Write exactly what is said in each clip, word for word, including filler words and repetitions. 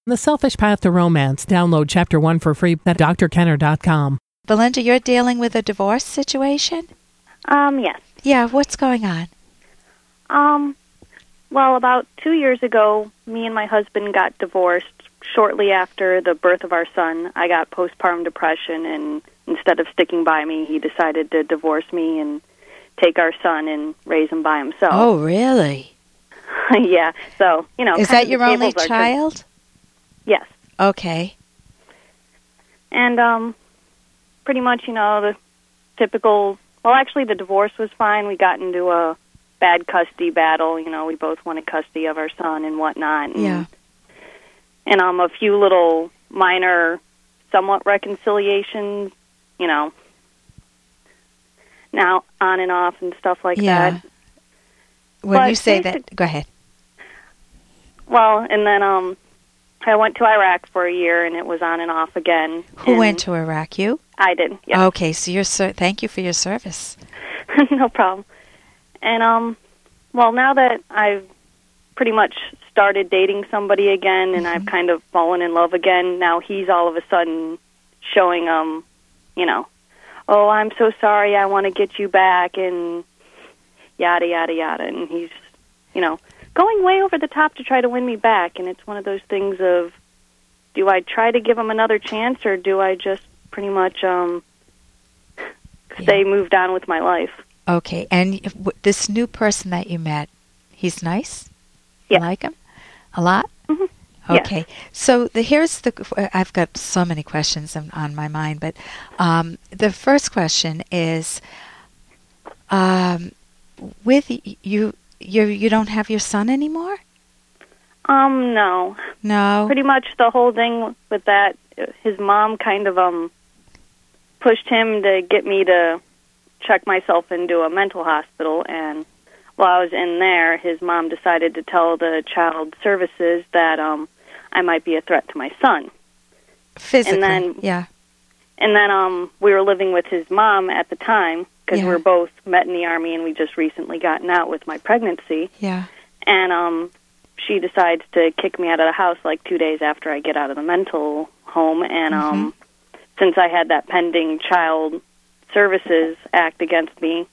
The Selfish Path to Romance. Download Chapter one for free at d r kenner dot com. Belinda, you're dealing with a divorce situation? Um, yes. Yeah, what's going on? Um, well, about two years ago, me and my husband got divorced. Shortly after the birth of our son, I got postpartum depression, and instead of sticking by me, he decided to divorce me and take our son and raise him by himself. Oh, really? Yeah, so, you know. Is that your only child? Yes. Okay. And, um, pretty much, you know, the typical, well, actually the divorce was fine. We got into a bad custody battle. You know, we both wanted custody of our son and whatnot. And, yeah. And, um, a few little minor, somewhat reconciliations, you know, now on and off and stuff like yeah. that. When but you say basic, that, go ahead. Well, and then, um, I went to Iraq for a year, and it was on and off again. Who went to Iraq? You? I did, yeah. Okay, so you're ser- thank you for your service. No problem. And, um, well, now that I've pretty much started dating somebody again, and mm-hmm. I've kind of fallen in love again, now he's all of a sudden showing, um, you know, oh, I'm so sorry, I want to get you back, and yada, yada, yada. And he's, you know, going way over the top to try to win me back, and it's one of those things of, do I try to give him another chance, or do I just pretty much um, stay yeah. moved on with my life? Okay, and w- this new person that you met, he's nice? Yeah. You like him? A lot? Mm-hmm. Okay, yes. so the, here's the, I've got so many questions on, on my mind, but um, the first question is, um, with you, You you don't have your son anymore? Um, no. No? Pretty much the whole thing with that, his mom kind of um pushed him to get me to check myself into a mental hospital, and while I was in there, his mom decided to tell the child services that um I might be a threat to my son. Physically, and then, yeah. And then um we were living with his mom at the time, because yeah. we were both met in the Army, and we just recently gotten out with my pregnancy. Yeah. And um, she decides to kick me out of the house like two days after I get out of the mental home. And mm-hmm. um, since I had that pending Child Services Act against me,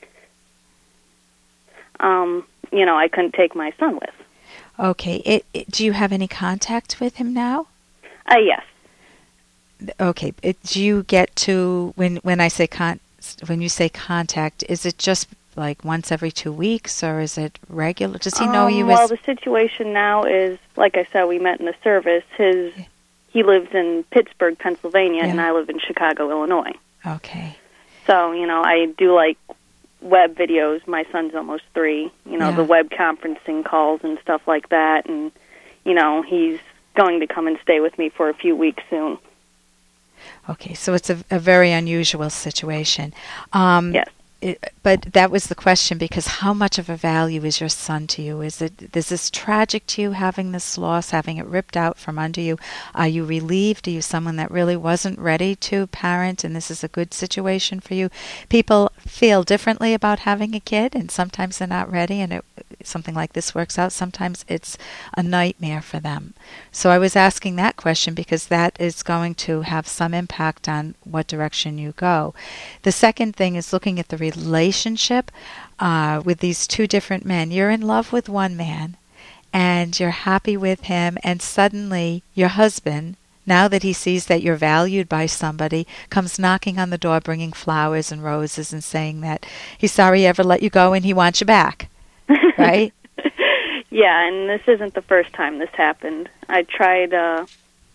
um, you know, I couldn't take my son with. Okay. It, it, do you have any contact with him now? Uh, yes. Okay. It, do you get to, when, when I say con... when you say contact, is it just like once every two weeks, or is it regular? Does he know um, you? Well, as... the situation now is, like I said, we met in the service. His yeah. He lives in Pittsburgh, Pennsylvania, yeah. and I live in Chicago, Illinois. Okay. So, you know, I do like web videos. My son's almost three. You know, yeah. the web conferencing calls and stuff like that. And, you know, he's going to come and stay with me for a few weeks soon. Okay, so it's a, a very unusual situation. Um, yes. It, but that was the question, because how much of a value is your son to you? Is it is this tragic to you, having this loss, having it ripped out from under you? Are you relieved? Are you someone that really wasn't ready to parent, and this is a good situation for you? People feel differently about having a kid, and sometimes they're not ready, and it, something like this works out. Sometimes it's a nightmare for them. So I was asking that question because that is going to have some impact on what direction you go. The second thing is looking at the relationship uh, with these two different men. You're in love with one man, and you're happy with him, and suddenly your husband, now that he sees that you're valued by somebody, comes knocking on the door, bringing flowers and roses and saying that he's sorry he ever let you go and he wants you back. Right? Yeah, and this isn't the first time this happened. I tried uh,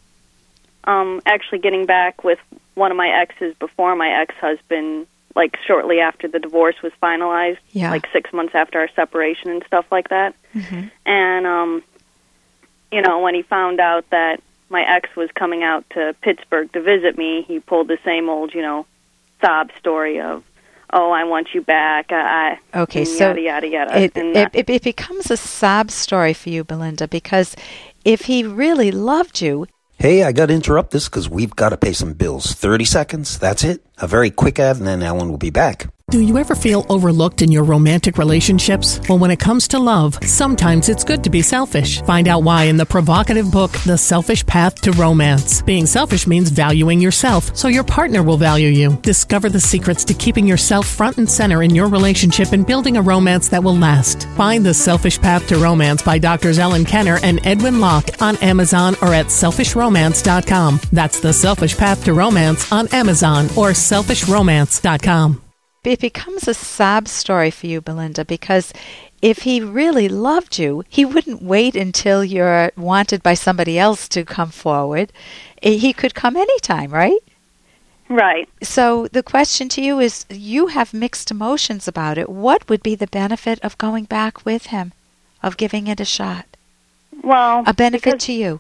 um, actually getting back with one of my exes before my ex-husband, like shortly after the divorce was finalized, yeah. like six months after our separation and stuff like that. Mm-hmm. And, um, you know, when he found out that my ex was coming out to Pittsburgh to visit me, he pulled the same old, you know, sob story of, oh, I want you back, I, okay, and so yada, yada, yada. It, and it, it, it becomes a sob story for you, Belinda, because if he really loved you... Hey, I got to interrupt this because we've got to pay some bills. thirty seconds, that's it. A very quick ad, and then Ellen will be back. Do you ever feel overlooked in your romantic relationships? Well, when it comes to love, sometimes it's good to be selfish. Find out why in the provocative book, The Selfish Path to Romance. Being selfish means valuing yourself, so your partner will value you. Discover the secrets to keeping yourself front and center in your relationship and building a romance that will last. Find The Selfish Path to Romance by Doctors Ellen Kenner and Edwin Locke on Amazon or at selfish romance dot com. That's The Selfish Path to Romance on Amazon or selfish romance dot com. It becomes a sob story for you, Belinda, because if he really loved you, he wouldn't wait until you're wanted by somebody else to come forward. He could come anytime, right? Right. So the question to you is, you have mixed emotions about it. What would be the benefit of going back with him, of giving it a shot? Well, a benefit to you.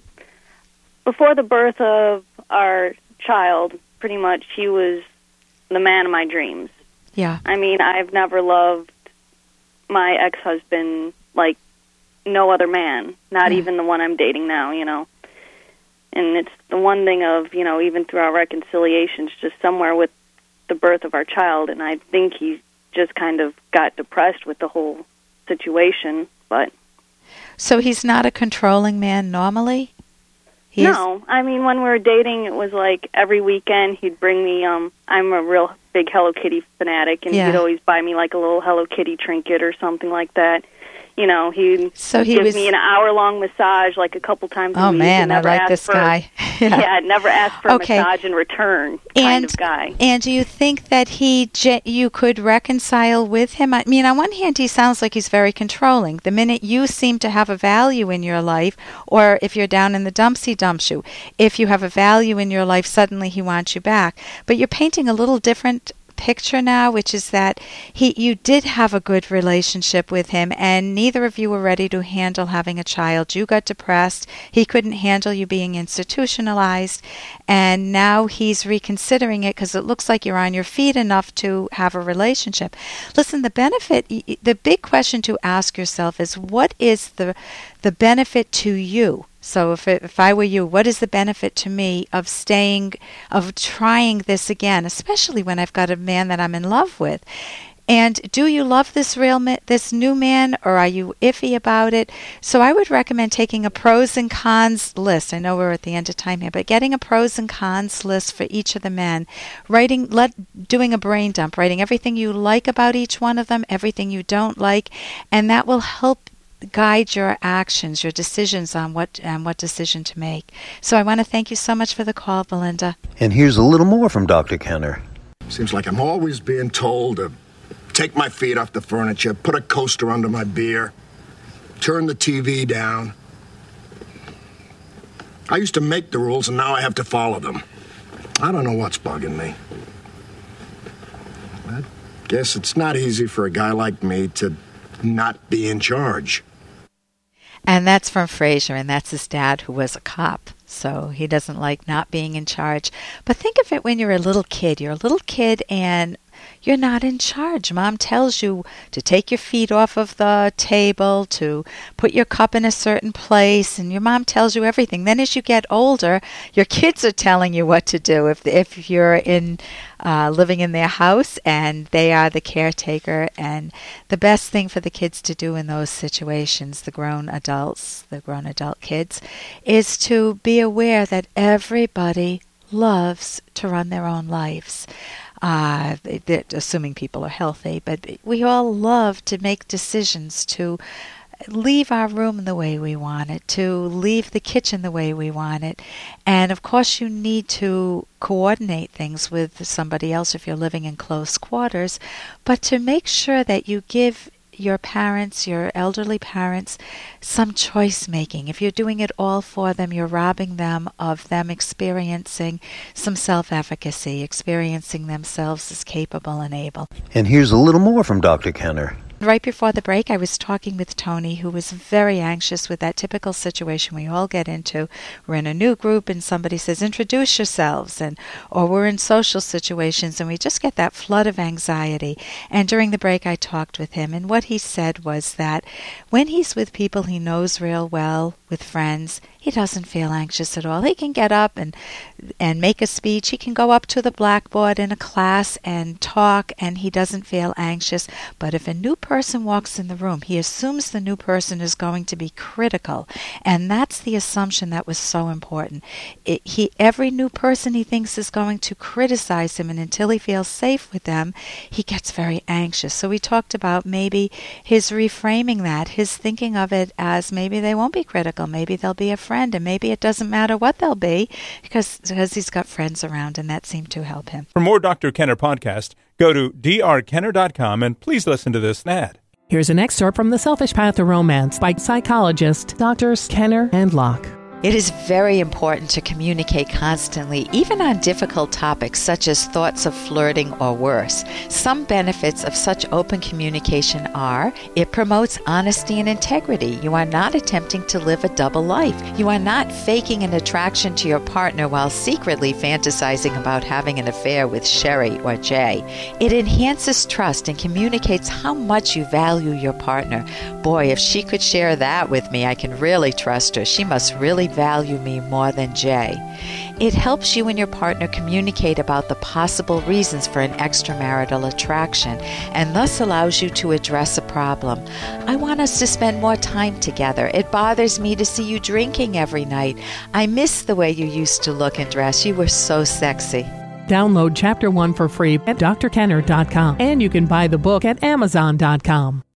Before the birth of our child, pretty much he was the man of my dreams. Yeah. I mean, I've never loved my ex-husband like no other man, not yeah. even the one I'm dating now, you know. And it's the one thing of, you know, even through our reconciliations, just somewhere with the birth of our child, and I think he just kind of got depressed with the whole situation, but... So he's not a controlling man normally? He no, is... I mean, when we were dating, it was like every weekend he'd bring me, um, I'm a real big Hello Kitty fanatic, and yeah. he'd always buy me like a little Hello Kitty trinket or something like that. You know, he'd so he give was... me an hour-long massage like a couple times a oh, week. Oh, man, I like this for, guy. yeah. yeah, never asked for okay. a massage in return kind and, of guy. And do you think that he, you could reconcile with him? I mean, on one hand, he sounds like he's very controlling. The minute you seem to have a value in your life, or if you're down in the dumps, he dumps you. If you have a value in your life, suddenly he wants you back. But you're painting a little different picture now, which is that he you did have a good relationship with him, and neither of you were ready to handle having a child. You got depressed. He couldn't handle you being institutionalized, and now he's reconsidering it because it looks like you're on your feet enough to have a relationship. Listen, the benefit, the big question to ask yourself is, what is the the benefit to you? So if it, if I were you, what is the benefit to me of staying, of trying this again, especially when I've got a man that I'm in love with? And do you love this real ma- this new man, or are you iffy about it? So I would recommend taking a pros and cons list. I know we're at the end of time here, but getting a pros and cons list for each of the men, writing, let doing a brain dump, writing everything you like about each one of them, everything you don't like, and that will help guide your actions, your decisions on what um, what decision to make. So I want to thank you so much for the call, Belinda. And here's a little more from Doctor Kenner. Seems like I'm always being told to take my feet off the furniture, put a coaster under my beer, turn the T V down. I used to make the rules, and now I have to follow them. I don't know what's bugging me. I guess it's not easy for a guy like me to not be in charge. And that's from Fraser, and that's his dad, who was a cop. So he doesn't like not being in charge. But think of it when you're a little kid. You're a little kid and you're not in charge. Mom tells you to take your feet off of the table, to put your cup in a certain place, and your mom tells you everything. Then as you get older, your kids are telling you what to do. If if you're in uh, living in their house and they are the caretaker, and the best thing for the kids to do in those situations, the grown adults, the grown adult kids, is to be aware that everybody loves to run their own lives. Uh, assuming people are healthy, but we all love to make decisions, to leave our room the way we want it, to leave the kitchen the way we want it. And of course you need to coordinate things with somebody else if you're living in close quarters, but to make sure that you give your parents, your elderly parents, some choice making. If you're doing it all for them, you're robbing them of them experiencing some self-efficacy, experiencing themselves as capable and able. And here's a little more from Doctor Kenner. Right before the break, I was talking with Tony, who was very anxious with that typical situation we all get into. We're in a new group and somebody says, introduce yourselves, and or we're in social situations and we just get that flood of anxiety. And during the break, I talked with him, and what he said was that when he's with people he knows real well, with friends, he doesn't feel anxious at all. He can get up and and make a speech. He can go up to the blackboard in a class and talk, and he doesn't feel anxious. But if a new person walks in the room, he assumes the new person is going to be critical, and that's the assumption that was so important. It, he every new person he thinks is going to criticize him, and until he feels safe with them, he gets very anxious. So we talked about maybe his reframing that, his thinking of it as maybe they won't be critical, maybe they'll be a friend, and maybe it doesn't matter what they'll be because because he's got friends around, and that seemed to help him. For more Doctor Kenner podcast, go to d r kenner dot com and please listen to this ad. Here's an excerpt from The Selfish Path to Romance by psychologists Doctors Kenner and Locke. It is very important to communicate constantly, even on difficult topics such as thoughts of flirting or worse. Some benefits of such open communication are: it promotes honesty and integrity. You are not attempting to live a double life. You are not faking an attraction to your partner while secretly fantasizing about having an affair with Sherry or Jay. It enhances trust and communicates how much you value your partner. Boy, if she could share that with me, I can really trust her. She must really value me more than Jay. It helps you and your partner communicate about the possible reasons for an extramarital attraction, and thus allows you to address a problem. I want us to spend more time together. It bothers me to see you drinking every night. I miss the way you used to look and dress. You were so sexy. Download Chapter one for free at d r kenner dot com, and you can buy the book at amazon dot com.